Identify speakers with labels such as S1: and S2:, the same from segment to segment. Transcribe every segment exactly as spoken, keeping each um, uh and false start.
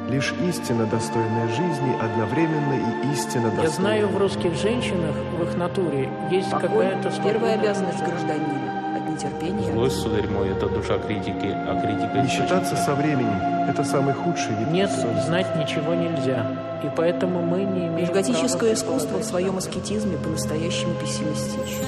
S1: Лишь истина, достойная жизни, одновременно и истина достойная.
S2: Я знаю, в русских женщинах, в их натуре есть
S3: Покой
S2: какая-то свобода.
S3: Первая обязанность гражданина. От нетерпения.
S4: Злость, сударь мой, это душа критики, а критика...
S1: Не считаться со временем – это самый худший вид
S2: Нет,
S1: бессонницы.
S2: знать ничего нельзя. И поэтому мы не имеем
S3: Готическое
S2: права...
S3: искусство в своем аскетизме по-настоящему пессимистично.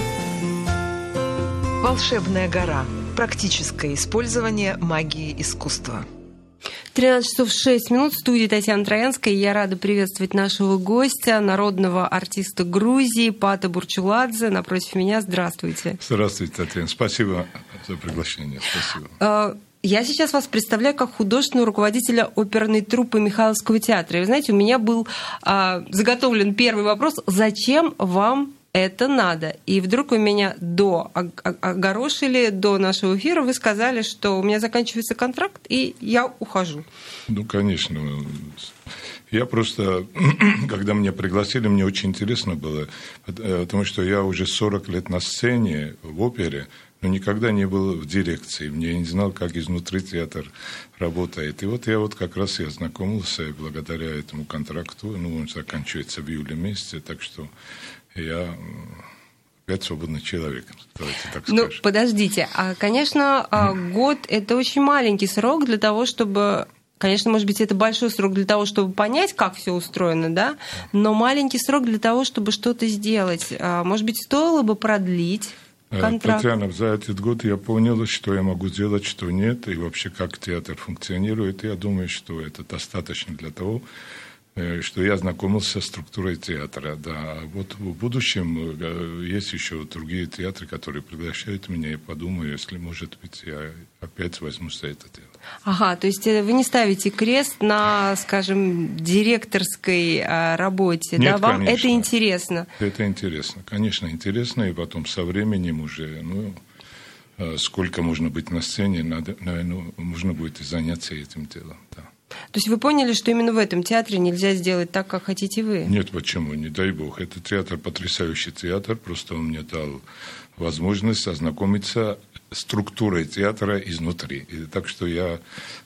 S5: Волшебная гора. Практическое использование магии искусства.
S6: тринадцать часов шесть минут. В студии Татьяна Троянская. Я рада приветствовать нашего гостя, народного артиста Грузии Пата Бурчуладзе. Напротив меня. Здравствуйте.
S7: Здравствуйте, Татьяна. Спасибо за приглашение. Спасибо.
S6: Я сейчас вас представляю как художественного руководителя оперной труппы Михайловского театра. И вы знаете, у меня был а, заготовлен первый вопрос. Зачем вам это надо? И вдруг вы меня до огорошили, до нашего эфира, вы сказали, что у меня заканчивается контракт, и я ухожу.
S7: Ну, конечно. Я просто, когда меня пригласили, мне очень интересно было, потому что я уже сорок лет на сцене в опере, но никогда не был в дирекции. Я не знал, как изнутри театр работает. И вот я вот как раз и ознакомился благодаря этому контракту. Ну, он заканчивается в июле месяце, так что я опять свободный человек, давайте так скажем.
S6: Ну, подождите. А, конечно, год – это очень маленький срок для того, чтобы... Конечно, может быть, это большой срок для того, чтобы понять, как все устроено, да? Но маленький срок для того, чтобы что-то сделать. Может быть, стоило бы продлить контракт?
S7: Татьяна, за этот год я понял, что я могу сделать, что нет, и вообще, как театр функционирует. Я думаю, что это достаточно для того, что я знакомился с структурой театра. Да. Вот в будущем есть еще другие театры, которые приглашают меня, и подумаю, если, может быть, я опять возьмусь за это дело.
S6: Ага, то есть вы не ставите крест на, скажем, директорской работе,
S7: Нет,
S6: да? Вам
S7: конечно.
S6: это интересно?
S7: Это интересно, конечно, интересно, и потом со временем уже, ну, сколько можно быть на сцене, надо, наверное, можно будет и заняться этим делом, да.
S6: То есть вы поняли, что именно в этом театре нельзя сделать так, как хотите вы?
S7: Нет, почему? Не дай бог. Это театр, потрясающий театр. Просто он мне дал возможность ознакомиться с структурой театра изнутри. И так что я,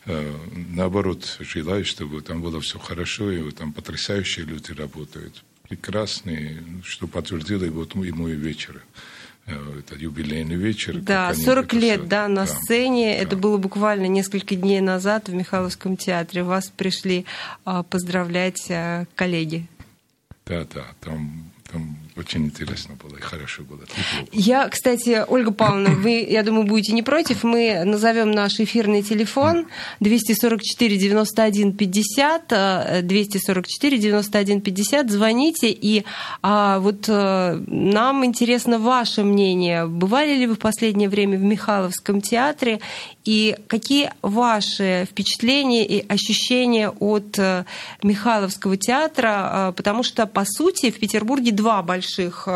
S7: наоборот, желаю, чтобы там было все хорошо, и там потрясающие люди работают. Прекрасные, что подтвердило и вот и мой вечер. Это юбилейный вечер.
S6: Да, сорок лет,
S7: все...
S6: да, на
S7: да,
S6: сцене.
S7: Да.
S6: Это было буквально несколько дней назад в Михайловском театре. Вас пришли поздравлять коллеги.
S7: Да, да, там, там очень интересно было и хорошо было.
S6: Я, кстати, Ольга Павловна, вы, я думаю, будете не против. Мы назовем наш эфирный телефон двести сорок четыре девяносто один пятьдесят, двести сорок четыре девяносто один пятьдесят. Звоните, и а, вот а, нам интересно ваше мнение. Бывали ли вы в последнее время в Михайловском театре? И какие ваши впечатления и ощущения от Михайловского театра? Потому что, по сути, в Петербурге два больших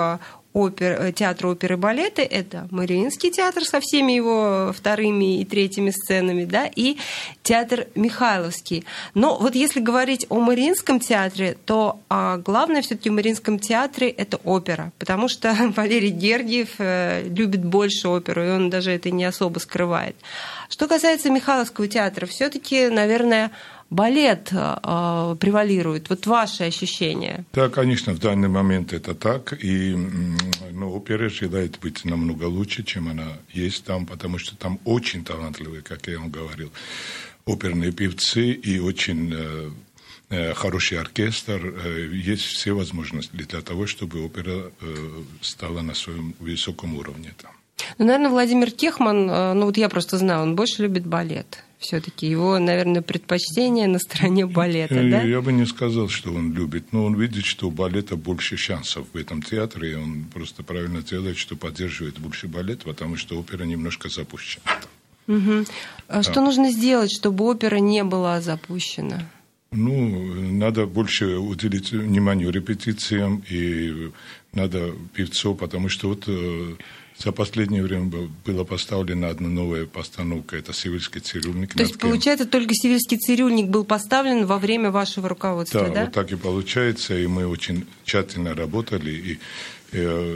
S6: опер, театра оперы и балета. Это Мариинский театр со всеми его вторыми и третьими сценами, да, и театр Михайловский. Но вот если говорить о Мариинском театре, то а, главное все-таки в Мариинском театре это опера, потому что Валерий Гергиев э, любит больше оперу, и он даже это не особо скрывает. Что касается Михайловского театра, все-таки, наверное, балет э, превалирует. Вот ваши ощущения?
S7: Да, конечно, в данный момент это так. И ну, опера желает быть намного лучше, чем она есть там, потому что там очень талантливые, как я вам говорил, оперные певцы и очень э, э, хороший оркестр. Э, есть все возможности для того, чтобы опера э, стала на своем высоком уровне там.
S6: Ну, наверное, Владимир Техман, ну вот я просто знаю, он больше любит балет. Все-таки его, наверное, предпочтение на стороне балета,
S7: я,
S6: да?
S7: Я бы не сказал, что он любит, но он видит, что у балета больше шансов в этом театре, и он просто правильно делает, что поддерживает больше балет, потому что опера немножко запущена.
S6: Угу. А что нужно сделать, чтобы опера не была запущена?
S7: Ну, надо больше уделить внимание репетициям, и надо певцов, потому что вот за последнее время была поставлена одна новая постановка, это «Сивильский цирюльник».
S6: То есть, получается, только «Сивильский цирюльник» был поставлен во время вашего руководства, да?
S7: Да, вот так и получается, и мы очень тщательно работали, и, и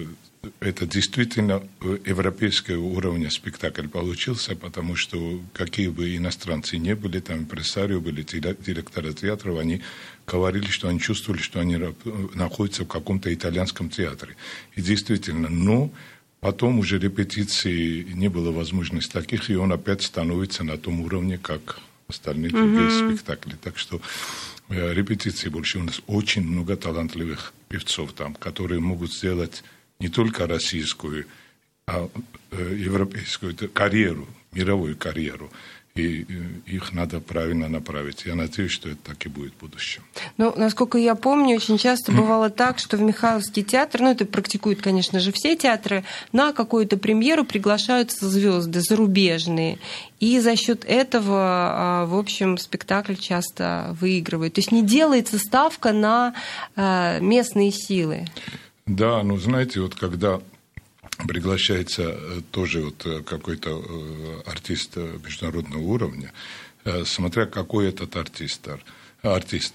S7: это действительно европейского уровня спектакль получился, потому что какие бы иностранцы не были, там импресарио были, директоры театров, они говорили, что они чувствовали, что они находятся в каком-то итальянском театре. И действительно, но потом уже репетиции не было возможности таких, и он опять становится на том уровне, как остальные другие mm-hmm. спектакли. Так что э, репетиции больше. У нас очень много талантливых певцов там, которые могут сделать не только российскую, а э, европейскую карьеру, мировую карьеру. И их надо правильно направить. Я надеюсь, что это так и будет в будущем.
S6: Ну, насколько я помню, очень часто бывало так, что в Михайловский театр, ну, это практикуют, конечно же, все театры, на какую-то премьеру приглашаются звезды зарубежные. И за счет этого, в общем, спектакль часто выигрывает. То есть не делается ставка на местные силы.
S7: Да, ну, знаете, вот когда приглашается тоже вот какой-то артист международного уровня, смотря какой этот артист, артист,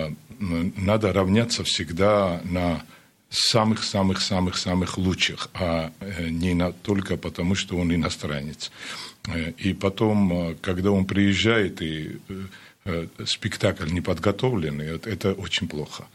S7: надо равняться всегда на самых-самых-самых-самых лучших, а не на, только потому, что он иностранец. И потом, когда он приезжает, и спектакль не подготовленный, это очень плохо.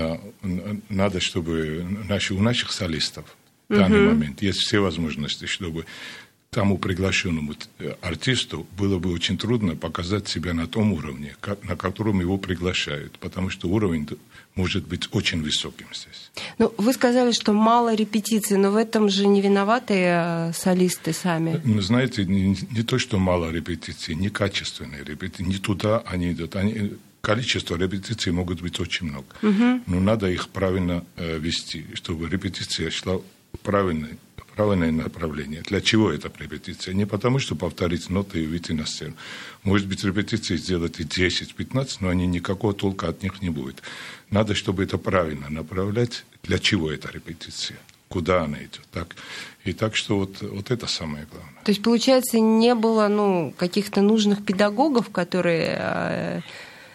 S7: Надо, чтобы наши, у наших солистов в данный uh-huh. момент есть все возможности, чтобы тому приглашенному артисту было бы очень трудно показать себя на том уровне, на котором его приглашают, потому что уровень может быть очень высоким здесь.
S6: Ну, вы сказали, что мало репетиций, но в этом же не виноваты солисты сами.
S7: Ну, знаете, не, не то, что мало репетиций, некачественные репетиции, не туда они идут. Они, количество репетиций могут быть очень много, uh-huh. но надо их правильно э, вести, чтобы репетиция шла правильное, правильное направление. Для чего эта репетиция? Не потому, что повторить ноты и выйти на сцену. Может быть, репетиции сделать и десять-пятнадцать, но они никакого толка от них не будет. Надо, чтобы это правильно направлять. Для чего эта репетиция? Куда она идет? Так. И так что вот, вот это самое главное.
S6: То есть, получается, не было ну, каких-то нужных педагогов, которые...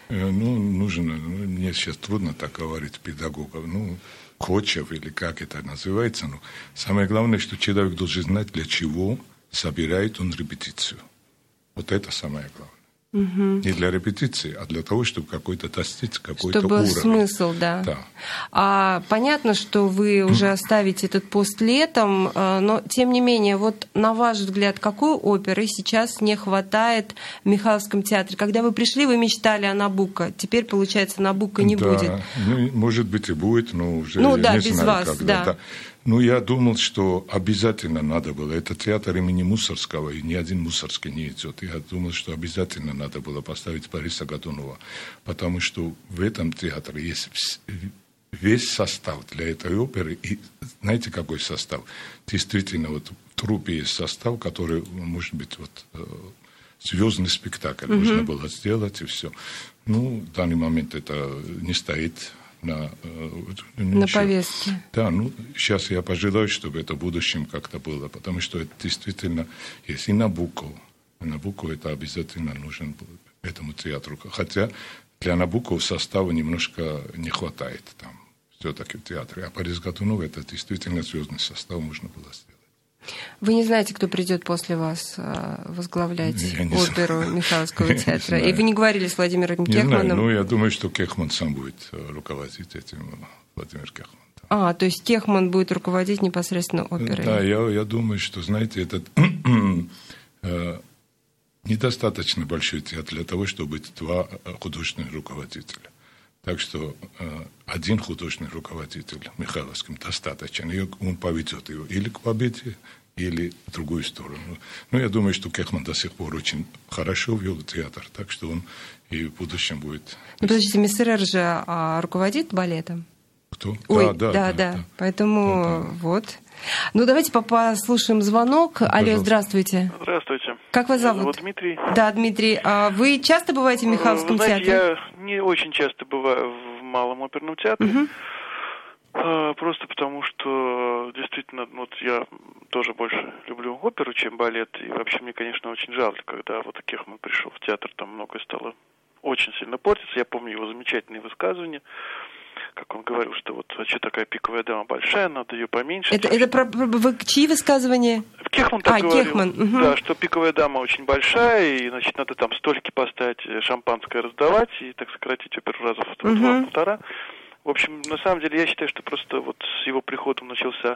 S7: Ну, нужно... Ну, мне сейчас трудно так говорить, педагогов. Ну... коучев, или как это называется. Но самое главное, что человек должен знать, для чего собирает он репетицию. Вот это самое главное. Угу. Не для репетиции, а для того, чтобы какой-то достичь какой-то
S6: чтобы
S7: уровень.
S6: Чтобы смысл, да.
S7: да.
S6: А, понятно, что вы уже оставите этот пост летом, но, тем не менее, вот на ваш взгляд, какой оперы сейчас не хватает в Михайловском театре? Когда вы пришли, вы мечтали о «Набуко». Теперь, получается, «Набуко» не
S7: да.
S6: будет.
S7: Ну, может быть, и будет, но уже
S6: ну, да,
S7: не
S6: без
S7: знаю,
S6: вас,
S7: когда.
S6: Да.
S7: Ну, я думал, что обязательно надо было. Это театр имени Мусорского, и ни один Мусорский не идет. Я думал, что обязательно надо было поставить Бориса Годунова, потому что в этом театре есть весь состав для этой оперы. И знаете, какой состав? Действительно, вот в труппе есть состав, который, может быть, вот звездный спектакль mm-hmm. можно было сделать, и все. Ну, в данный момент это не стоит на,
S6: на повестке.
S7: Да, ну, сейчас я пожелаю, чтобы это в будущем как-то было, потому что это действительно есть и Набуко. И Набуко это обязательно нужен этому театру. Хотя для Набуко состава немножко не хватает там все-таки в театре. А Борис Годунов это действительно звездный состав можно было сделать.
S6: Вы не знаете, кто придет после вас возглавлять оперу Михайловского театра? И вы не говорили с Владимиром
S7: не
S6: Кехманом?
S7: Знаю, ну, я думаю, что Кехман сам будет руководить этим, Владимир Кехман.
S6: А, то есть Кехман будет руководить непосредственно оперой?
S7: Да, я, я думаю, что, знаете, этот недостаточно большой театр для того, чтобы быть два художественных руководителя. Так что один художественный руководитель Михайловским достаточно, и он поведет его или к победе, или в другую сторону. Но я думаю, что Кехман до сих пор очень хорошо вел театр, так что он и в будущем будет...
S6: Ну, подождите, Мессерер же а, руководит балетом?
S7: Кто?
S6: Ой,
S7: да, да,
S6: да,
S7: да,
S6: да.
S7: да.
S6: Поэтому
S7: да, да.
S6: вот... Ну, давайте послушаем звонок. Алло,
S7: Пожалуйста.
S6: Здравствуйте.
S8: Здравствуйте.
S6: Как вас зовут?
S8: Меня зовут Дмитрий.
S6: Да, Дмитрий. А вы часто бываете в Михайловском
S8: Вы знаете,
S6: театре?
S8: Я не очень часто бываю в Малом оперном театре. Угу. Просто потому, что действительно, вот я тоже больше люблю оперу, чем балет. И вообще мне, конечно, очень жаль, когда вот Кехман пришел в театр, там многое стало очень сильно портиться. Я помню его замечательные высказывания, как он говорил, что вот а что такая пиковая дама большая, надо ее поменьше.
S6: Это, это про, про, вы, чьи высказывания?
S8: Кехман так
S6: а,
S8: говорил,
S6: Кехман. Угу.
S8: Да, что пиковая дама очень большая, и, значит, надо там столики поставить, шампанское раздавать, и так сократить оперу раза в угу. два-полтора. В общем, на самом деле, я считаю, что просто вот с его приходом начался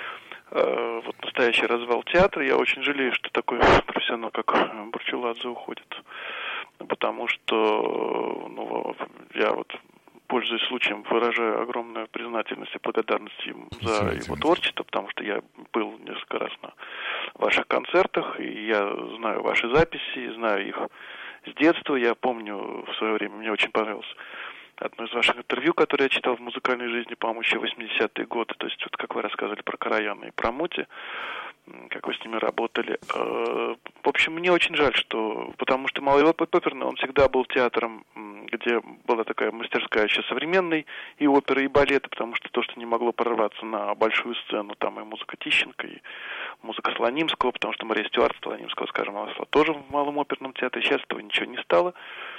S8: э, вот настоящий развал театра. Я очень жалею, что такой профессионал, как Бурчуладзе, уходит. Потому что ну, я вот, пользуясь случаем, выражаю огромную признательность и благодарность ему за его творчество, потому что я был несколько раз на ваших концертах, и я знаю ваши записи, знаю их с детства. Я помню в свое время, мне очень понравилось одно из ваших интервью, которое я читал в «Музыкальной жизни», по-моему, еще восьмидесятые годы, то есть вот как вы рассказывали про Караяна и про Мути, как вы с ними работали. В общем, мне очень жаль, что... Потому что Малый оперный, он всегда был театром, где была такая мастерская еще современной и оперы, и балета, потому что то, что не могло прорваться на большую сцену, там и музыка Тищенко, и музыка Слонимского, потому что Мария Стюарт Слонимского, скажем, она шла тоже в Малом оперном театре, сейчас этого ничего не стало.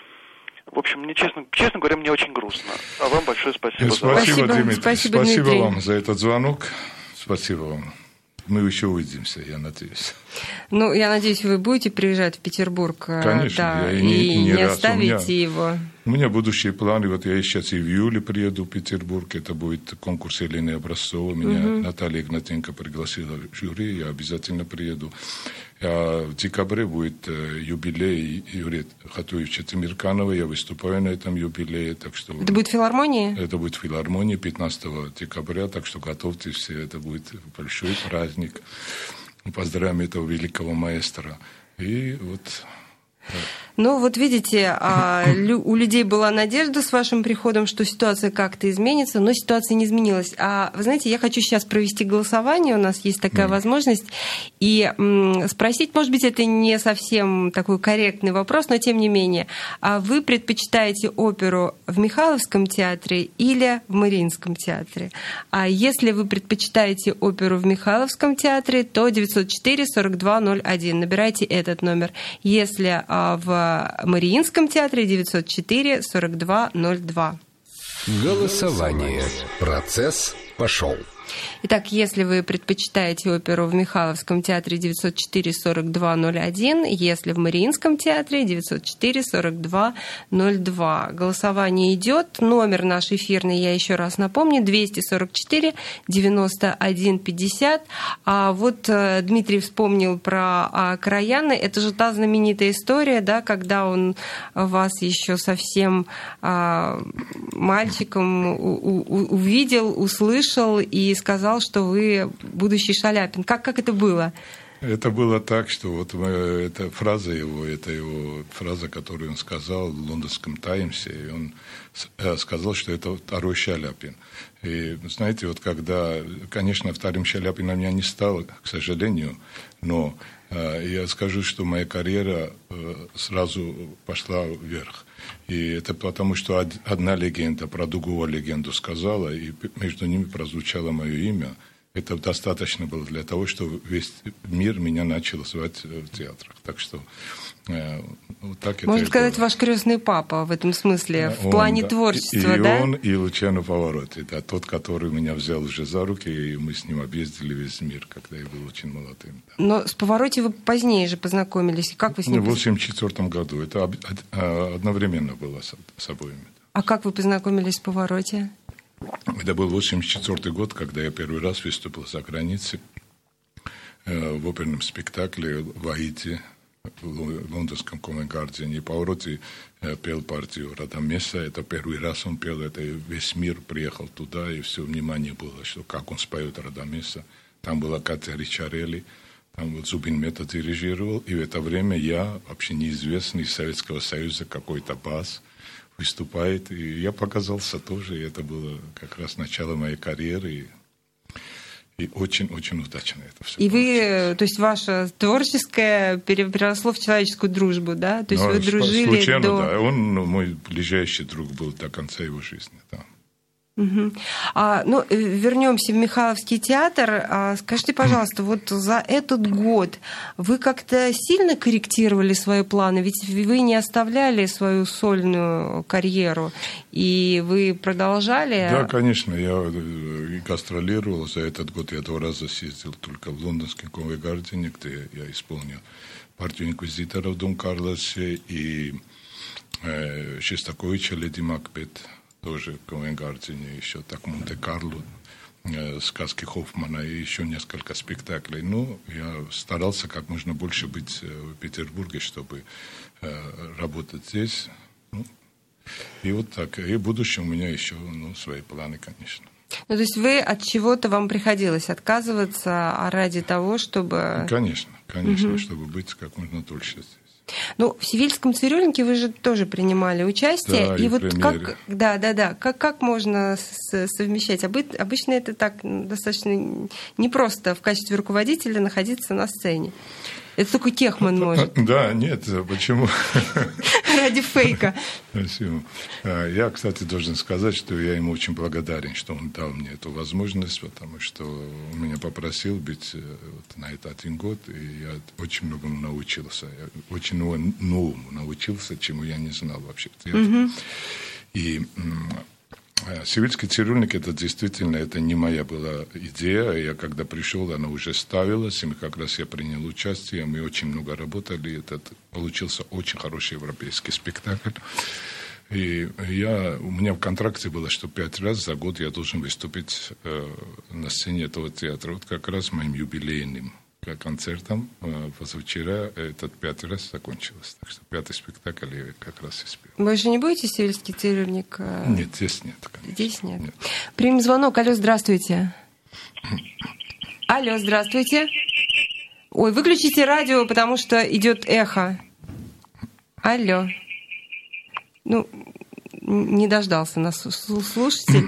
S8: В общем, мне, честно, честно говоря, мне очень грустно. А вам большое спасибо.
S7: Спасибо,
S6: спасибо
S7: Дмитрий.
S6: Спасибо,
S7: спасибо
S6: Дмитрий.
S7: вам за этот звонок. Спасибо вам. Мы еще увидимся, я надеюсь.
S6: Ну, я надеюсь, вы будете приезжать в Петербург.
S7: Конечно,
S6: да,
S7: я
S6: и
S7: не, не,
S6: не
S7: раз.
S6: оставите
S7: у меня,
S6: его.
S7: У меня будущие планы. Вот я сейчас и в июле приеду в Петербург. Это будет конкурс Елены Образцовой. Меня угу. Наталья Игнатенко пригласила в жюри. Я обязательно приеду. А в декабре будет юбилей Юрия Хатуевича Тимирканова. Я выступаю на этом юбилее. Так что
S6: это будет в филармонии?
S7: Это будет в филармонии пятнадцатого декабря. Так что готовьтесь все. Это будет большой праздник. Поздравим этого великого маэстро. И вот...
S6: Ну, вот видите, у людей была надежда с вашим приходом, что ситуация как-то изменится, но ситуация не изменилась. А вы знаете, я хочу сейчас провести голосование, у нас есть такая mm. возможность, и спросить, может быть, это не совсем такой корректный вопрос, но тем не менее, а вы предпочитаете оперу в Михайловском театре или в Мариинском театре? А если вы предпочитаете оперу в Михайловском театре, то девятьсот четыре сорок два ноль один. Набирайте этот номер. Если в Мариинском театре девятьсот четыре сорок два ноль два.
S9: Голосование. Процесс пошел.
S6: Итак, если вы предпочитаете оперу в Михайловском театре девятьсот четыре сорок два ноль один, если в Мариинском театре девятьсот четыре сорок два ноль два. Голосование идет. Номер наш эфирный, я еще раз напомню, двести сорок четыре девяносто один пятьдесят. А вот Дмитрий вспомнил про Караяна. Это же та знаменитая история, да, когда он вас еще совсем а, мальчиком у- у- увидел, услышал и сказал, что вы будущий Шаляпин. Как, как это было?
S7: Это было так, что вот эта фраза его, это его фраза, которую он сказал в лондонском «Таймсе», и он сказал, что это второй Шаляпин. И, знаете, вот когда, конечно, вторым Шаляпином я не стал, к сожалению, но э, я скажу, что моя карьера э, сразу пошла вверх. И это потому, что одна легенда про другую легенду сказала, и между ними прозвучало мое имя. Это достаточно было для того, чтобы весь мир меня начал звать в театрах. Так что э, вот так это.
S6: Можно сказать,
S7: было.
S6: Ваш крестный папа в этом смысле, в
S7: он,
S6: плане
S7: да,
S6: творчества,
S7: и
S6: да?
S7: И он, и Лучано Паваротти, да, тот, который меня взял уже за руки, и мы с ним объездили весь мир, когда я был очень молодым. Да.
S6: Но с Паваротти вы позднее же познакомились. Как вы с ним?
S7: В восемьдесят четвёртом году. Это одновременно было с обоими.
S6: А как вы познакомились с Паваротти?
S7: Это был восемьдесят четвёртый год, когда я первый раз выступил за границей э, в оперном спектакле в Аите, в лондонском Ковент-Гардене. И Паваротти э, пел партию «Радамеса». Это первый раз он пел, это весь мир приехал туда, и все внимание было, что как он споет «Радамеса». Там была Катя Ричарелли, там вот Зубин Мета дирижировал, и в это время я, вообще неизвестный из Советского Союза, какой-то бас, выступает, и я показался тоже, и это было как раз начало моей карьеры, и очень-очень удачно это все.
S6: И вы, то есть ваше творческое переросло в человеческую дружбу, да? То есть
S7: Но,
S6: вы дружили
S7: случайно,
S6: до...
S7: да, он мой ближайший друг был до конца его жизни, да.
S6: Угу. А, ну, вернемся в Михайловский театр. А, скажите, пожалуйста, вот за этот год вы как-то сильно корректировали свои планы? Ведь вы не оставляли свою сольную карьеру, и вы продолжали?
S7: Да, конечно. Я гастролировал. За этот год я два раза съездил только в лондонский Ковент-Гардене, где я исполнил партию инквизитора в Дон Карлосе, и э, Шестаковича «Леди Макбет», тоже в Ковент-Гардене, еще так Монте-Карло, э, сказки Хоффмана и еще несколько спектаклей. Ну, я старался как можно больше быть в Петербурге, чтобы э, работать здесь. Ну, и вот так. И в будущем у меня еще ну, свои планы, конечно.
S6: Ну, то есть вы от чего-то вам приходилось отказываться ради того, чтобы...
S7: Конечно, конечно,
S6: угу.
S7: чтобы быть как можно дольше здесь.
S6: Ну, в «Севильском цирюльнике» вы же тоже принимали участие.
S7: Да,
S6: и,
S7: и
S6: вот
S7: премьере.
S6: как, да, да, да, как, как можно совмещать? Обычно это так достаточно непросто в качестве руководителя находиться на сцене. Это только Кехман может.
S7: Да, нет, почему?
S6: Ради фейка.
S7: Спасибо. Я, кстати, должен сказать, что я ему очень благодарен, что он дал мне эту возможность, потому что он меня попросил быть вот на это один год, и я очень многому научился. Я очень новому научился, чему я не знал вообще в театре. Mm-hmm. И «Севильский цирюльник» это действительно, это не моя была идея. Я когда пришел, она уже ставилась, и как раз я принял участие, мы очень много работали, этот получился очень хороший европейский спектакль. И я, у меня в контракте было, что пять раз за год я должен выступить э, на сцене этого театра. Вот как раз моим юбилейным концертом э, позавчера этот пятый раз закончилось. Так что пятый спектакль я как раз и спел.
S6: Вы же не будете «Севильский цирюльник»?
S7: Нет, здесь нет. Конечно.
S6: Здесь нет.
S7: нет.
S6: Примем звонок. Алло, здравствуйте. Алло, здравствуйте. Ой, выключите радио, потому что идет эхо. Алло. Ну, не дождался нас слушатель.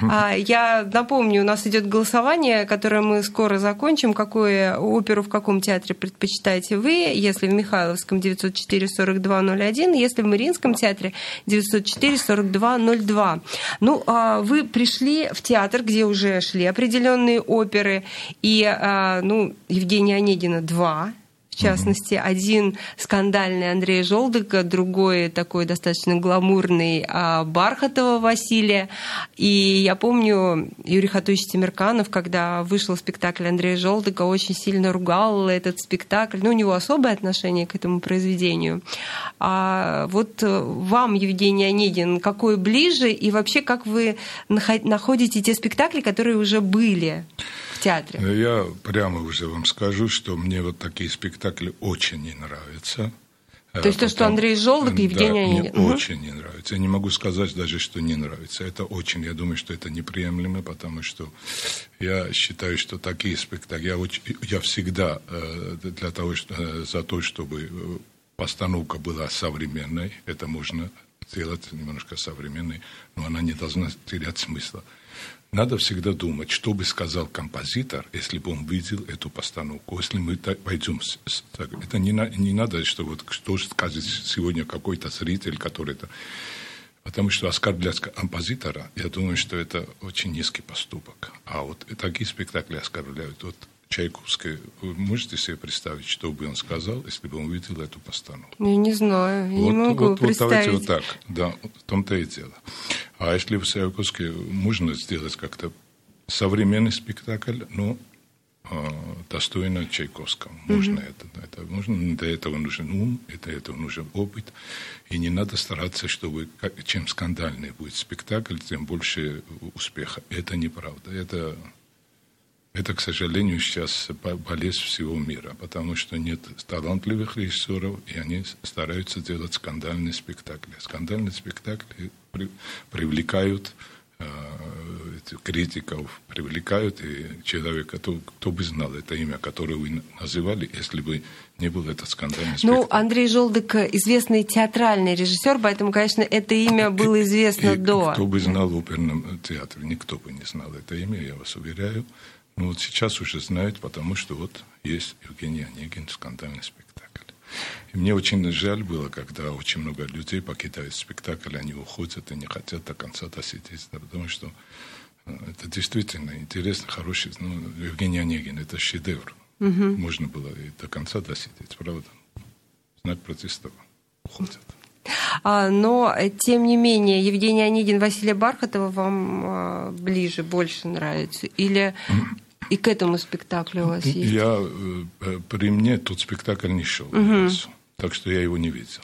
S6: Я напомню, у нас идет голосование, которое мы скоро закончим. Какую оперу в каком театре предпочитаете вы? Если в Михайловском девятьсот четыре сорок два ноль один, если в Мариинском театре девятьсот четыре сорок два ноль два. Ну, вы пришли в театр, где уже шли определенные оперы, и, ну, Евгения Онегина два. В частности, один скандальный Андрея Желдыка, другой такой достаточно гламурный Бархатова Василия. И я помню, Юрий Хатуевич Темирканов, когда вышел спектакль Андрея Желдыка, очень сильно ругал этот спектакль. Ну, у него особое отношение к этому произведению. А вот вам, Евгений Онегин, какой ближе? И вообще, как вы находите те спектакли, которые уже были в театре?
S7: Я прямо уже вам скажу, что мне вот такие спектакли очень не нравятся.
S6: То есть то, что Андрей Желдок и Евгений Онегин.
S7: Да, мне очень не нравится. Я не могу сказать даже, что не нравится. Это очень, я думаю, что это неприемлемо, потому что я считаю, что такие спектакли... Я, очень, я всегда для того, за то, чтобы постановка была современной, это можно сделать немножко современной, но она не должна терять смысла. Надо всегда думать, что бы сказал композитор, если бы он видел эту постановку. Если мы пойдем... Это не, не надо, что вот что скажет сегодня какой-то зритель, который... -то... Потому что оскорблять композитора, я думаю, что это очень низкий поступок. А вот такие спектакли оскорбляют. Вот Чайковский, вы можете себе представить, что бы он сказал, если бы он увидел эту постановку?
S6: Я не знаю, я
S7: вот,
S6: не могу
S7: вот,
S6: представить.
S7: Вот давайте вот так, да, в том-то и дело. А если в Чайковске можно сделать как-то современный спектакль, ну, достойно Чайковского. Можно mm-hmm. это, это можно, для этого нужен ум, для этого нужен опыт. И не надо стараться, чтобы чем скандальнее будет спектакль, тем больше успеха. Это неправда. Это... Это, к сожалению, сейчас болезнь всего мира, потому что нет талантливых режиссеров, и они стараются делать скандальные спектакли. Скандальные спектакли при, привлекают э, критиков, привлекают и человека, кто, кто бы знал это имя, которое вы называли, если бы не был этот скандальный спектакль.
S6: Ну, Андрей Желдык известный театральный режиссер, поэтому, конечно, это имя было известно
S7: и,
S6: до.
S7: Кто бы знал в оперном театре? Никто бы не знал это имя, я вас уверяю. Ну, вот сейчас уже знают, потому что вот есть Евгений Онегин, скандальный спектакль. И мне очень жаль было, когда очень много людей покидают спектакль, они уходят и не хотят до конца досидеть, потому что это действительно интересно, хороший. Ну, Евгений Онегин, это шедевр. Угу. Можно было и до конца досидеть, правда. Знак протеста уходят.
S6: А, но, тем не менее, Евгений Онегин, Василия Бархатова вам а, ближе, больше нравится? Или и к этому спектаклю у вас есть?
S7: Я, при мне тот спектакль не шел, угу. так что я его не видел.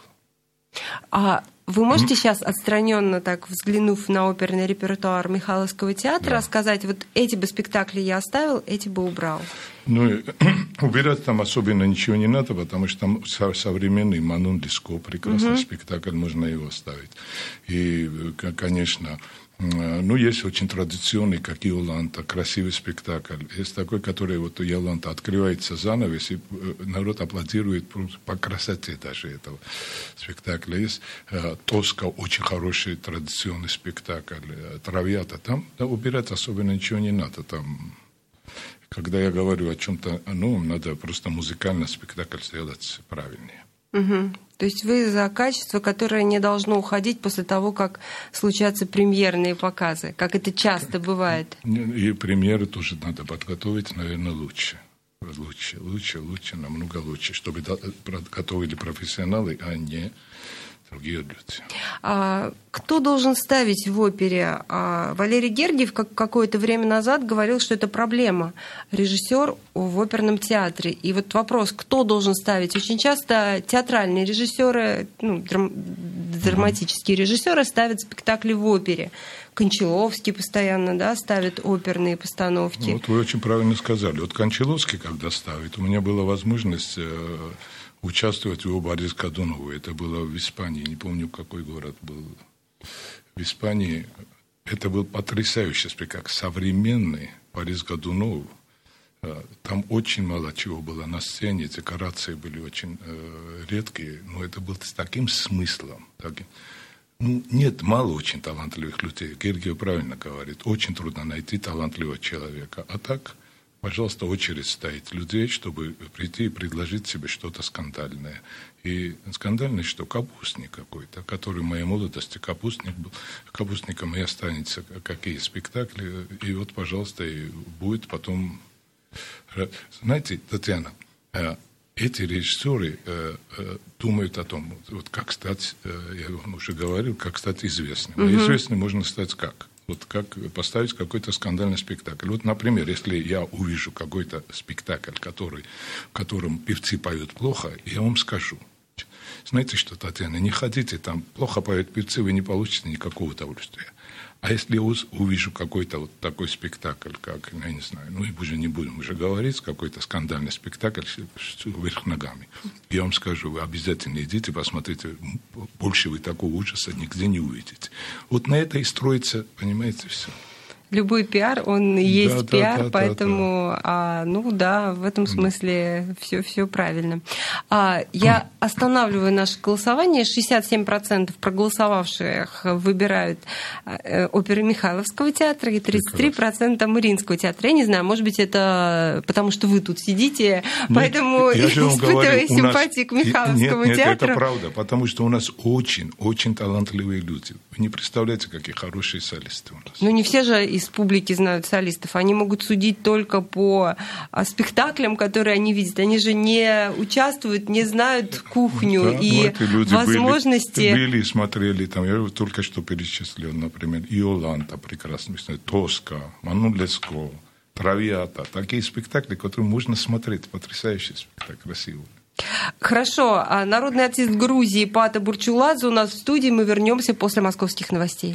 S6: А вы можете сейчас, отстраненно так взглянув на оперный репертуар Михайловского театра, да. сказать, вот эти бы спектакли я оставил, эти бы убрал?
S7: Ну, убирать там особенно ничего не надо, потому что там современный Манон Леско, прекрасный угу. спектакль, можно его оставить. И, конечно, ну, есть очень традиционный, как Иоланта, красивый спектакль. Есть такой, который вот у Иоланта открывается занавес, и народ аплодирует по красоте даже этого спектакля. Есть Тоска, очень хороший традиционный спектакль. Травьята, там да, убирать особенно ничего не надо. Там, когда я говорю о чем-то новом, надо просто музыкально спектакль сделать правильнее.
S6: Угу. То есть вы за качество, которое не должно уходить после того, как случатся премьерные показы, как это часто бывает.
S7: И премьеры тоже надо подготовить, наверное, лучше. Лучше, лучше, лучше, намного лучше, чтобы подготовили профессионалы, а не другие люди.
S6: А кто должен ставить в опере? А Валерий Гергиев как какое-то время назад говорил, что это проблема. Режиссер в оперном театре. И вот вопрос, кто должен ставить? Очень часто театральные режиссеры, ну, драм- драматические режиссеры ставят спектакли в опере. Кончаловский постоянно, да, ставит оперные постановки.
S7: Вот вы очень правильно сказали. Вот Кончаловский, когда ставит, у меня была возможность участвовать в его Борис Годунову. Это было в Испании. Не помню, какой город был. В Испании это был потрясающий спектакль. Современный Борис Годунов. Там очень мало чего было на сцене. Декорации были очень э, редкие. Но это было с таким смыслом. Таким. Ну, нет, мало очень талантливых людей. Гергиев правильно говорит. Очень трудно найти талантливого человека. А так... Пожалуйста, очередь стоит людей, чтобы прийти и предложить себе что-то скандальное. И скандальное что? Капустник какой-то, который в моей молодости капустник был. Капустником и останется какие спектакли. И вот, пожалуйста, и будет потом... Знаете, Татьяна, эти режиссеры думают о том, вот как стать, я вам уже говорил, как стать известным. А известным можно стать как? Вот как поставить какой-то скандальный спектакль. Вот, например, если я увижу какой-то спектакль, который, в котором певцы поют плохо, я вам скажу. Знаете что, Татьяна, не ходите там, плохо поют певцы, вы не получите никакого удовольствия. А если я увижу какой-то вот такой спектакль, как, я не знаю, ну и уже не будем уже говорить, какой-то скандальный спектакль вверх ногами, я вам скажу, вы обязательно идите, посмотрите, больше вы такого ужаса нигде не увидите. Вот на это и строится, понимаете, все.
S6: Любой пиар, он и есть
S7: да,
S6: пиар,
S7: да, да,
S6: поэтому,
S7: да, да.
S6: А, ну да, в этом смысле все, все правильно. А, я останавливаю наше голосование. шестьдесят семь процентов проголосовавших выбирают оперы Михайловского театра и тридцать три процента Мариинского театра. Я не знаю, может быть, это потому, что вы тут сидите, ну, поэтому испытывая симпатии к Михайловскому
S7: нет, нет,
S6: театру.
S7: Это правда, потому что у нас очень, очень талантливые люди. Вы не представляете, какие хорошие солисты у нас.
S6: Ну, не все же из публики знают солистов. Они могут судить только по спектаклям, которые они видят. Они же не участвуют, не знают кухню да, и возможности...
S7: Были, были, смотрели, там, я только что перечислил, например, Иоланта, прекрасно, Тоска, Манон Леско, Травьята. Такие спектакли, которые можно смотреть. Потрясающий спектакль, красивый.
S6: Хорошо. Народный артист Грузии Пата Бурчуладзе у нас в студии. Мы вернемся после московских новостей.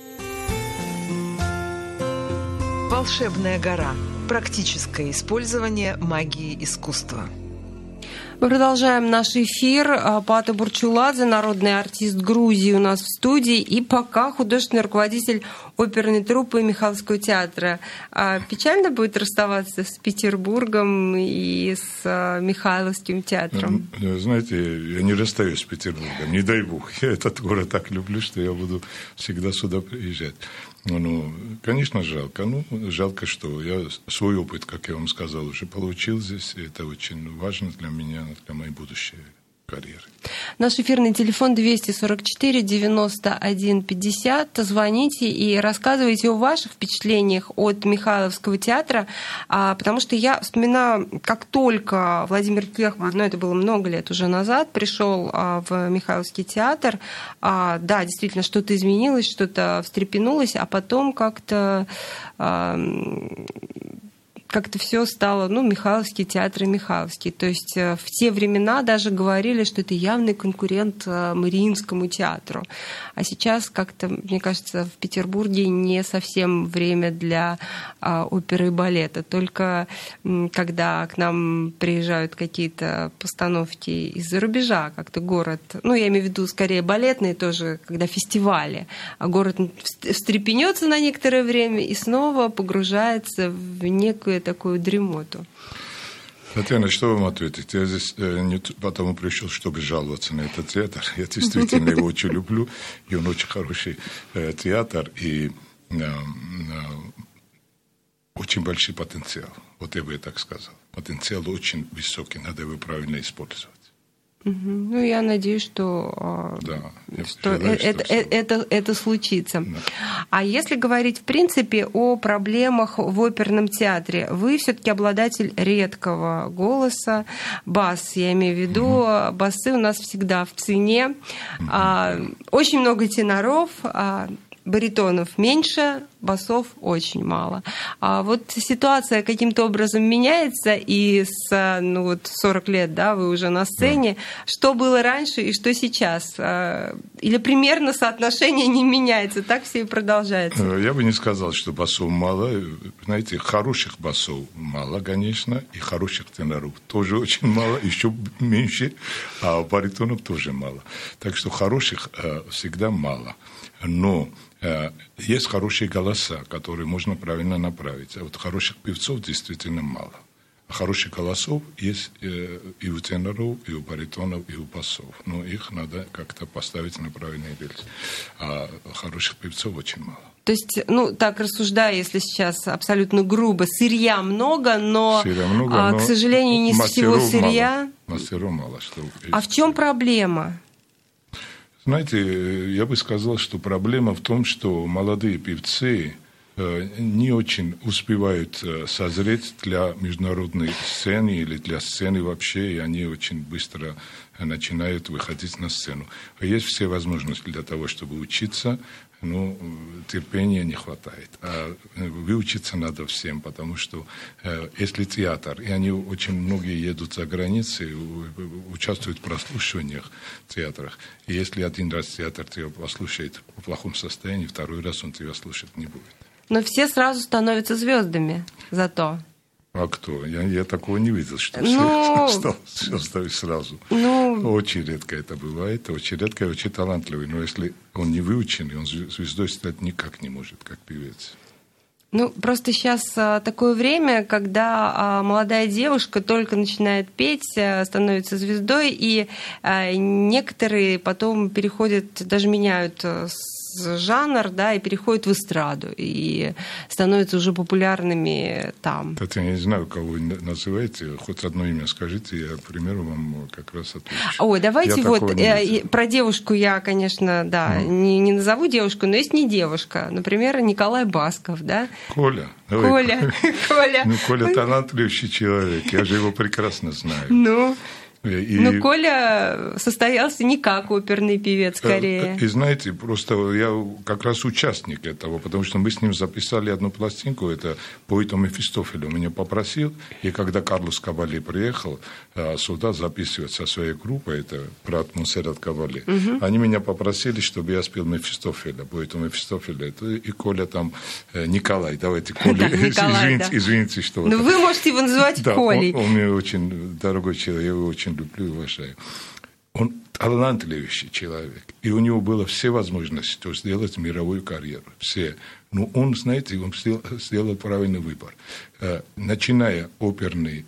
S5: «Волшебная гора». Практическое использование магии искусства.
S6: Мы продолжаем наш эфир. Пата Бурчуладзе, народный артист Грузии, у нас в студии. И пока художественный руководитель оперной труппы Михайловского театра. Печально будет расставаться с Петербургом и с Михайловским театром?
S7: Знаете, я не расстаюсь с Петербургом, не дай бог. Я этот город так люблю, что я буду всегда сюда приезжать. Ну, конечно, жалко. Ну, жалко, что я свой опыт, как я вам сказал, уже получил здесь. И это очень важно для меня, для моей будущей карьеры.
S6: Наш эфирный телефон двести сорок четыре девяносто один пятьдесят. Звоните и рассказывайте о ваших впечатлениях от Михайловского театра, потому что я вспоминаю, как только Владимир Кехман, ну это было много лет уже назад, пришел в Михайловский театр, да, действительно, что-то изменилось, что-то встрепенулось, а потом как-то как-то все стало, ну, Михайловский театр и Михайловский. То есть в те времена даже говорили, что это явный конкурент Мариинскому театру. А сейчас как-то, мне кажется, в Петербурге не совсем время для а, оперы и балета. Только м, когда к нам приезжают какие-то постановки из-за рубежа, как-то город, ну, я имею в виду скорее балетные тоже, когда фестивали, а город встрепенется на некоторое время и снова погружается в некую такую дремоту.
S7: Татьяна, что вам ответить? Я здесь э, не потому пришел, чтобы жаловаться на этот театр. Я действительно его очень люблю, и он очень хороший э, театр, и э, э, очень большой потенциал. Вот я бы так сказал. Потенциал очень высокий, надо его правильно использовать.
S6: Ну, я надеюсь, что,
S7: да,
S6: что, желаю, это, что это, это, это случится. Да. А если говорить, в принципе, о проблемах в оперном театре, вы все-таки обладатель редкого голоса, бас, я имею в виду, mm-hmm. басы у нас всегда в цене. Mm-hmm. А, очень много теноров, а баритонов меньше, басов очень мало. А вот ситуация каким-то образом меняется, и с ну, вот сорок лет, да, вы уже на сцене. Да. Что было раньше и что сейчас? Или примерно соотношение не меняется? Так все и продолжается.
S7: Я бы не сказал, что басов мало. Знаете, хороших басов мало, конечно, и хороших теноров тоже очень мало, еще меньше, а баритонов тоже мало. Так что хороших всегда мало. Но есть хорошие голоса, которые можно правильно направить. А вот хороших певцов действительно мало. А хороших голосов есть и у теноров, и у баритонов, и у басов. Но их надо как-то поставить на правильный рельс. А хороших певцов очень мало.
S6: То есть, ну, так рассуждая, если сейчас абсолютно грубо, сырья много, но,
S7: сырья много,
S6: а,
S7: но
S6: к сожалению, не всего сырья.
S7: Мало. Мастеров мало. Что
S6: а в чем проблема?
S7: Знаете, я бы сказал, что проблема в том, что молодые певцы не очень успевают созреть для международной сцены или для сцены вообще, и они очень быстро начинают выходить на сцену. Есть все возможности для того, чтобы учиться, но терпения не хватает. А выучиться надо всем, потому что если театр, и они очень многие едут за границей, участвуют в прослушиваниях в театрах, и если один раз театр тебя послушает в плохом состоянии, второй раз он тебя слушать не будет.
S6: Но все сразу становятся звездами зато.
S7: А кто? Я, я такого не видел, что
S6: ну,
S7: все стали сразу.
S6: Ну,
S7: очень редко это бывает, очень редко и очень талантливый. Но если он не выученный, он звездой стать никак не может, как певец.
S6: Ну, просто сейчас такое время, когда молодая девушка только начинает петь, становится звездой, и некоторые потом переходят, даже меняют жанр, да, и переходят в эстраду, и становятся уже популярными там.
S7: Татьяна, я не знаю, кого вы называете, хоть одно имя скажите, я, к примеру, вам как раз отвечу.
S6: Ой, давайте я вот, про девушку я, конечно, да, ну. не, не назову девушку, но есть не девушка, например, Николай Басков, да?
S7: Коля.
S6: Коля, Коля.
S7: Ну, Коля талантливый человек, я же его прекрасно знаю.
S6: Ну...
S7: И...
S6: Но Коля состоялся не как оперный певец, скорее.
S7: И знаете, просто я как раз участник этого, потому что мы с ним записали одну пластинку, это поэт Мефистофель. Он меня попросил, и когда Карлос Кабале приехал сюда записывать со своей группой, это брат Монсеррат Кабале, угу. Они меня попросили, чтобы я спел Мефистофеля, поэта Мефистофеля. И Коля там, Николай, давайте, Коля, да, Николай, извините, да. извините, что...
S6: Ну, вы можете его называть
S7: да,
S6: Колей.
S7: Он, он мне очень дорогой человек, я его очень люблю и уважаю. Он талантливейший человек, и у него было все возможности сделать мировую карьеру, все. Но он, знаете, он сделал, сделал правильный выбор. Начиная оперный,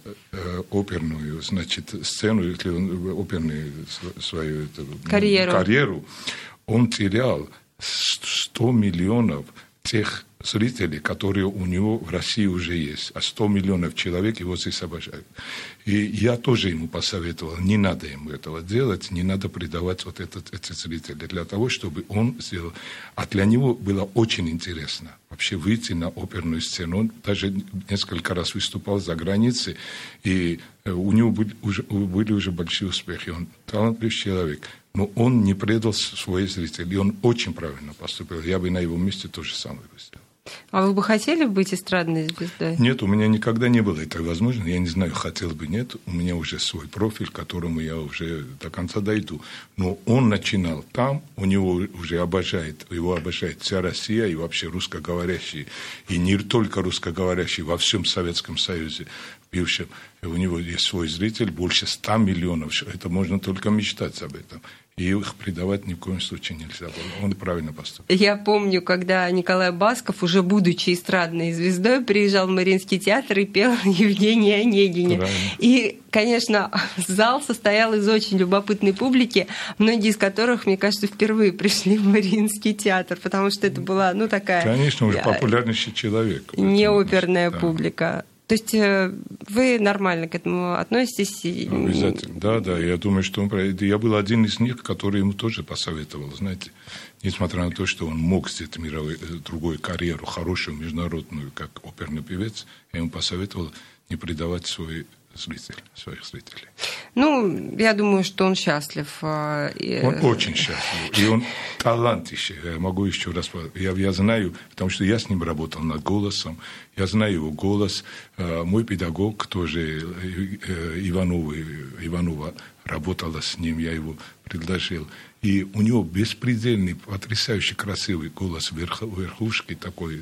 S7: оперную, значит, сцену, если он оперную свою
S6: карьеру.
S7: карьеру, он терял сто миллионов тех зрителей, которые у него в России уже есть. А сто миллионов человек его здесь обожают. И я тоже ему посоветовал, не надо ему этого делать, не надо предавать вот этот, эти зрители, для того, чтобы он сделал. А для него было очень интересно вообще выйти на оперную сцену. Он даже несколько раз выступал за границей, и у него были уже, были уже большие успехи. Он талантливый человек. Но он не предал своих зрителей, и он очень правильно поступил. Я бы на его месте то же самое сделал.
S6: А вы бы хотели быть эстрадной звездой?
S7: Нет, у меня никогда не было этой возможности. Я не знаю, хотел бы, нет. У меня уже свой профиль, к которому я уже до конца дойду. Но он начинал там, у него уже обожает, его обожает вся Россия и вообще русскоговорящие. И не только русскоговорящие, во всем Советском Союзе бывшем. У него есть свой зритель, больше ста миллионов. Это можно только мечтать об этом. И их предавать ни в коем случае нельзя было. Он правильно поступил.
S6: Я помню, когда Николай Басков, уже будучи эстрадной звездой, приезжал в Мариинский театр и пел Евгения Онегине. Правильно. И, конечно, зал состоял из очень любопытной публики, многие из которых, мне кажется, впервые пришли в Мариинский театр, потому что это была, ну, такая...
S7: Конечно, уже популярнейший человек.
S6: Не оперная да. публика. То есть вы нормально к этому относитесь?
S7: Обязательно, да, да. Я думаю, что он... Я был один из них, который ему тоже посоветовал, знаете. Несмотря на то, что он мог сделать мировую, другую карьеру, хорошую, международную, как оперный певец, я ему посоветовал не предавать свой зритель, своих зрителей.
S6: Ну, я думаю, что он счастлив.
S7: Он очень счастлив. И он талантище. Я могу еще раз... Я, я знаю, потому что я с ним работал над голосом. Я знаю его голос. Мой педагог тоже, Иванова, Иванова, работала с ним. Я его предложил. И у него беспредельный, потрясающе красивый голос верхушки такой...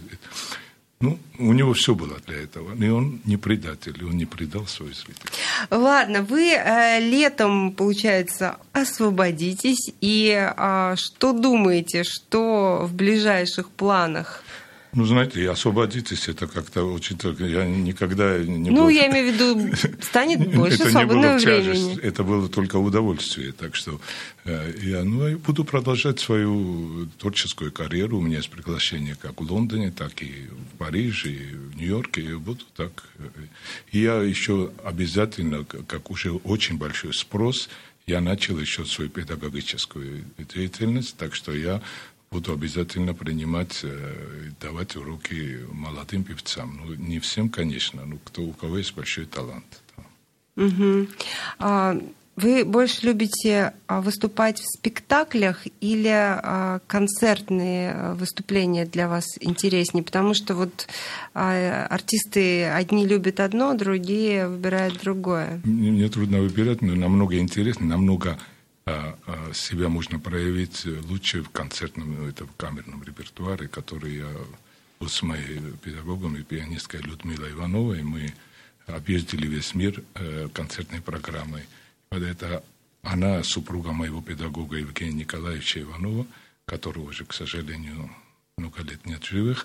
S7: Ну, у него все было для этого. И он не предатель, и он не предал свой зритель.
S6: Ладно, вы э, летом, получается, освободитесь. И э, что думаете, что в ближайших планах?
S7: Ну, знаете, освободитесь, это как-то очень... Я никогда не...
S6: Ну,
S7: был...
S6: я имею в виду, станет больше свободного времени.
S7: Это было только удовольствие. Так что я ну, буду продолжать свою творческую карьеру. У меня есть приглашение как в Лондоне, так и в Париже, и в Нью-Йорке. И буду так. И я еще обязательно, как уже очень большой спрос, я начал еще свою педагогическую деятельность. Так что я... буду обязательно принимать, давать уроки молодым певцам. Ну, не всем, конечно, но кто, у кого есть большой талант. Да.
S6: Угу. А, вы больше любите выступать в спектаклях или концертные выступления для вас интереснее? Потому что вот артисты одни любят одно, другие выбирают другое.
S7: Мне, мне трудно выбирать, но намного интереснее, намного... себя можно проявить лучше в концертном, это, в камерном репертуаре, который я вот с моим педагогом и пианисткой Людмилой Ивановой мы объездили весь мир концертной программой. Вот это она, супруга моего педагога Евгения Николаевича Иванова, которого уже, к сожалению, много лет нет живых.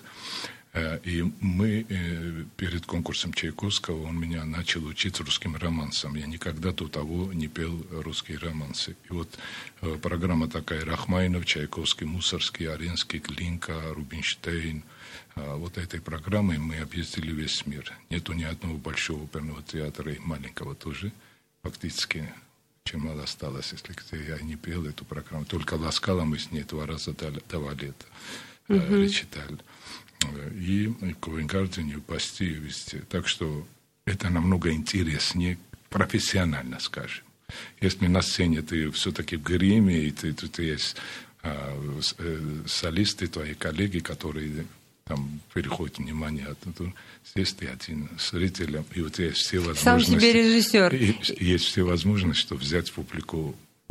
S7: И мы перед конкурсом Чайковского, он меня начал учить русским романсам. Я никогда до того не пел русские романсы. И вот программа такая: Рахманинов, Чайковский, Мусорский, Аренский, Глинка, Рубинштейн. Вот этой программой мы объездили весь мир. Нету ни одного большого оперного театра и маленького тоже. Фактически, чем мало осталось, если я не пел эту программу. Только Ласкала мы с ней два раза давали это, uh-huh. речиталь. И в Ковенгардене, в Басти, везде. Так что это намного интереснее, профессионально, скажем. Если на сцене ты все-таки в гриме, и ты, ты, ты есть а, солисты, твои коллеги, которые там переходят внимание, то здесь ты один зритель, и у тебя есть все возможности.
S6: Сам себе режиссер.
S7: Есть все возможности, чтобы взять публику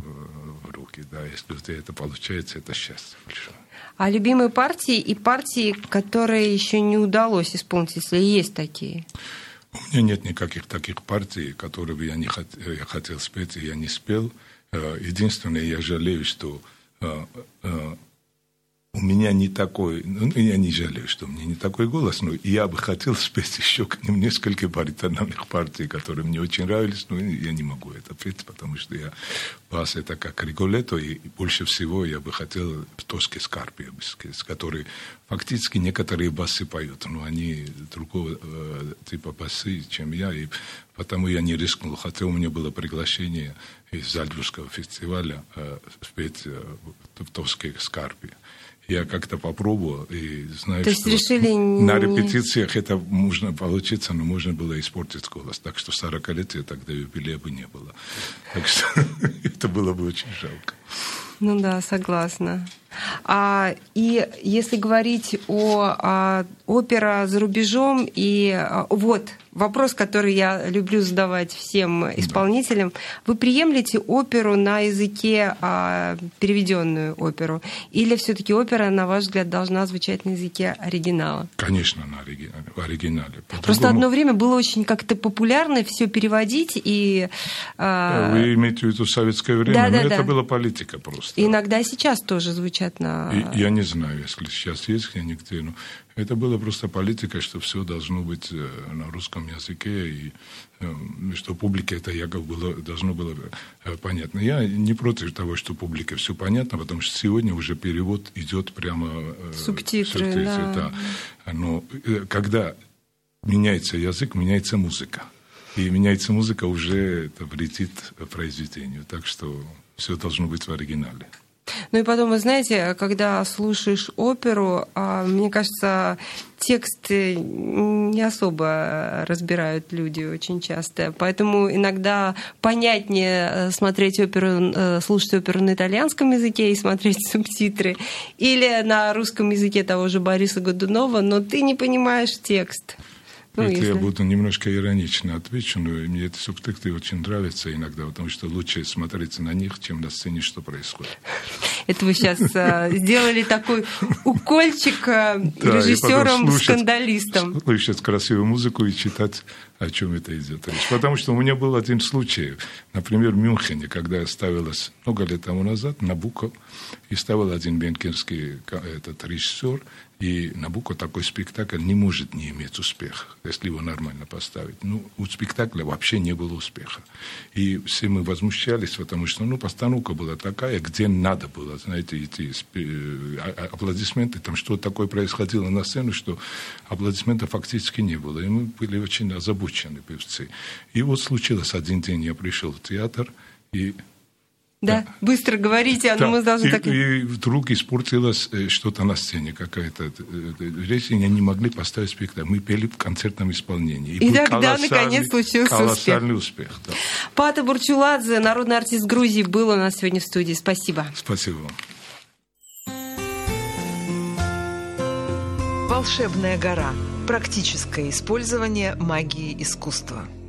S7: в руки. Да, если у тебя это получается, это счастье большое.
S6: А любимые партии и партии, которые еще не удалось исполнить, если есть такие?
S7: У меня нет никаких таких партий, которые бы я не хот... я хотел спеть, и я не спел. Единственное, я жалею, что у меня не такой, ну, я не жалею, что у меня не такой голос, но я бы хотел спеть еще к ним несколько баритональных партий, которые мне очень нравились, но я не могу это петь, потому что я бас это как Риголетто, и больше всего я бы хотел Тоски Скарпи, который фактически некоторые басы поют, но они другого э, типа басы, чем я, и потому я не рискнул, хотя у меня было приглашение из Зальцбургского фестиваля э, спеть э, в Тоски Скарпи. Я как-то попробовал и знаю,
S6: То
S7: что
S6: решили
S7: на
S6: не...
S7: репетициях это можно получиться, но можно было испортить голос. Так что сорокалетия тогда юбилея бы не было. Так что это было бы очень жалко.
S6: Ну да, согласна. А, и если говорить о, о опера за рубежом, и а, вот вопрос, который я люблю задавать всем исполнителям. Да. Вы приемлете оперу на языке, а, переведенную оперу? Или все-таки опера, на ваш взгляд, должна звучать на языке оригинала?
S7: Конечно, на оригинале. В оригинале.
S6: По-другому... Просто одно время было очень как-то популярно все переводить. И, а...
S7: Вы имеете в виду советское время?
S6: Да, да,
S7: но
S6: да.
S7: Это была политика просто.
S6: Иногда сейчас тоже звучат на...
S7: И, я не знаю, если сейчас есть где-нибудь, но это была просто политика, что все должно быть на русском языке, и что публике это якобы было, должно было понятно. Я не против того, что публике все понятно, потому что сегодня уже перевод идет прямо...
S6: Субтитры,
S7: субтитры
S6: да.
S7: да. Но когда меняется язык, меняется музыка. И меняется музыка, уже это вредит произведению. Так что все должно быть в оригинале.
S6: Ну и потом, вы знаете, когда слушаешь оперу, мне кажется, тексты не особо разбирают люди очень часто. Поэтому иногда понятнее смотреть оперу, слушать оперу на итальянском языке и смотреть субтитры, или на русском языке того же Бориса Годунова, но ты не понимаешь текст. Ну,
S7: это
S6: если...
S7: я буду немножко иронично отвечу, но мне эти субтитры очень нравятся иногда, потому что лучше смотреть на них, чем на сцене, что происходит.
S6: Это вы сейчас сделали такой укольчик режиссером-скандалистом.
S7: Слушать красивую музыку и читать, о чем это идет речь. Потому что у меня был один случай, например, в Мюнхене, когда ставилась много лет тому назад Набоков, и ставил один бенкерский этот режиссер, и Набокко такой спектакль не может не иметь успеха, если его нормально поставить. Ну, у спектакля вообще не было успеха. И все мы возмущались, потому что, ну, постановка была такая, где надо было, знаете, идти аплодисменты, там что такое происходило на сцене, что аплодисментов фактически не было. И мы были очень озабочены, певцы. И вот случилось один день, я пришел в театр, и...
S6: Да, да, быстро говорите, а да. мы должны
S7: и,
S6: так...
S7: И вдруг испортилось что-то на сцене, какая-то речь, и они не могли поставить спектакль. Мы пели в концертном исполнении.
S6: И, и тогда, наконец, случился
S7: колоссальный
S6: успех.
S7: успех да.
S6: Пата Бурчуладзе, народный артист Грузии, был у нас сегодня в студии. Спасибо.
S7: Спасибо вам.
S5: «Волшебная гора». Практическое использование магии искусства.